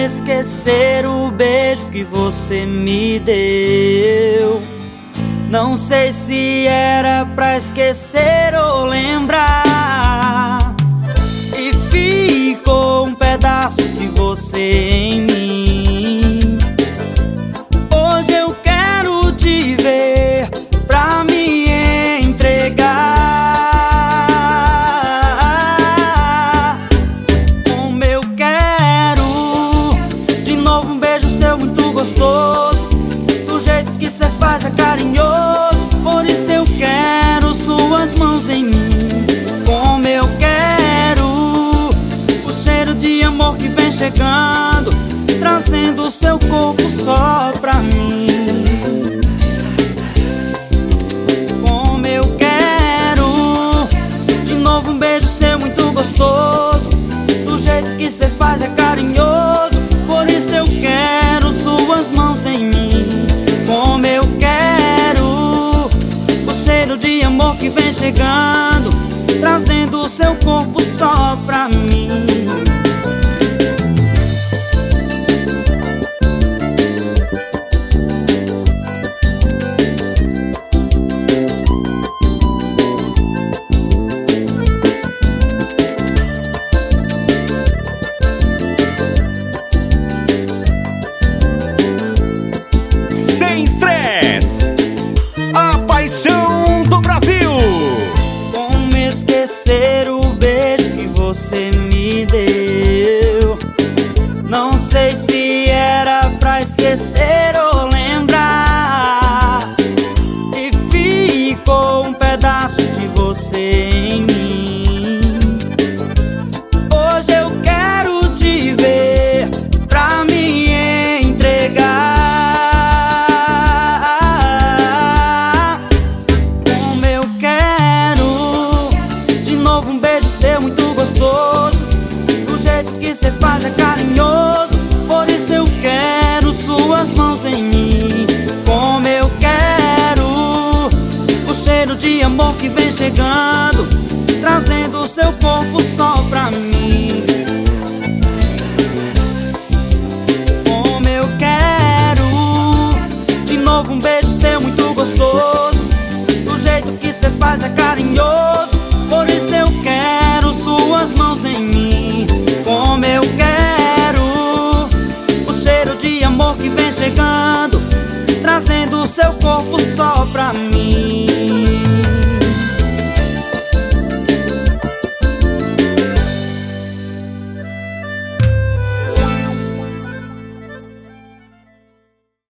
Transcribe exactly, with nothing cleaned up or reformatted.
esquecer o beijo que você me deu. Não sei se era pra esquecer ou lembrar, e ficou um pedaço de você em mim. Hoje eu quero te ver pra me entregar. Como eu quero de novo um beijo seu muito gostoso, do jeito que cê faz é carinhoso. Por isso eu quero suas mãos em mim. Como eu quero o cheiro de amor que vem chegando, trazendo o seu corpo só pra mim. Como eu quero de novo um beijo seu muito gostoso, do jeito que cê faz é carinhoso. Por isso eu quero suas mãos em mim. Como eu quero o cheiro de amor que vem chegando, trazendo o seu corpo só pra mim. Sem Estresse, a paixão do Brasil. Como esquecer o beijo que você me deu? Não sei se era pra esquecer ou lembrar, e ficou um pedaço de você em mim. Hoje eu quero te ver pra me entregar. Como eu quero de novo um beijo seu muito gostoso, do jeito que cê faz é carinhoso. Por isso eu quero suas mãos em mim. Como eu quero o cheiro de amor que vem chegando, trazendo o seu corpo só pra mim. Como eu quero de novo um beijo seu muito gostoso, do jeito que cê faz é carinhoso.